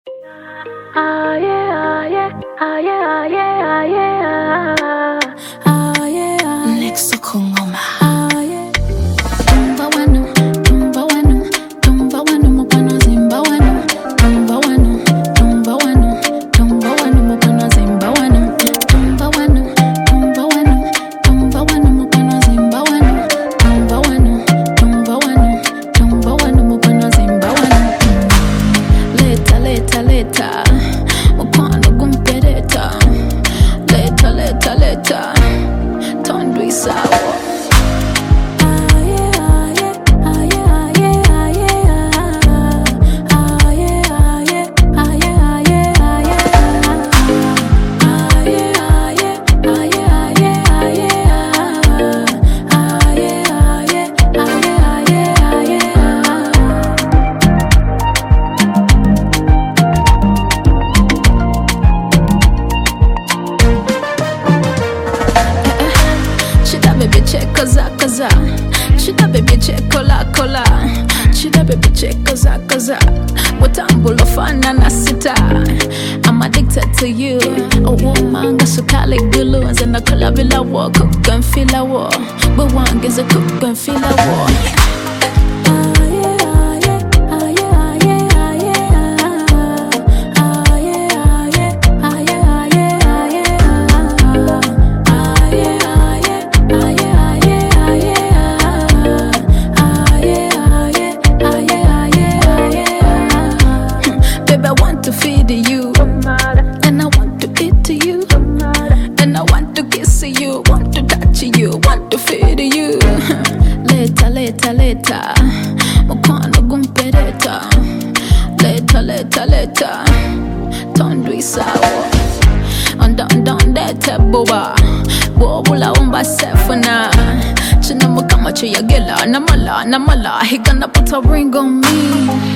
Ah yeah, ah yeah, ah yeah, ah yeah, ah yeah, ah yeah. Next Kongoma. Ah yeah. Tumba wanu, tumba wanu, tumba wanu mupano zimba wanu, tumba wanu, tumba wanu, tumba wanu mupano zimba wanu, tumba wanu, tumba wanu, tumba wanu mupano zimba wanu, tumba wanu, tumba wanu, tumba wanu mupano zimba wanu. Leta, leta, leta. Mupano gumpereta. Leta, leta, leta. Tondwi sawa. Kaza, shida baby check kola kola, shida baby check kaza kaza, watambulo fana na sita. I'm addicted to you. Oh woman, got so kali gulu, and then I kola villa walk, cook and feel a war. But one is a cook and feel a war. To feed you, and I want to eat to you, and I want to kiss you, want to touch you, want to feed you. Leta, leta, leta, mukano gumpereta. Leta, leta, leta, tondwi sawa. Andon dete boba, bobula umba sefuna. China mukama chuyagela, namala, namala. He gonna put a ring on me.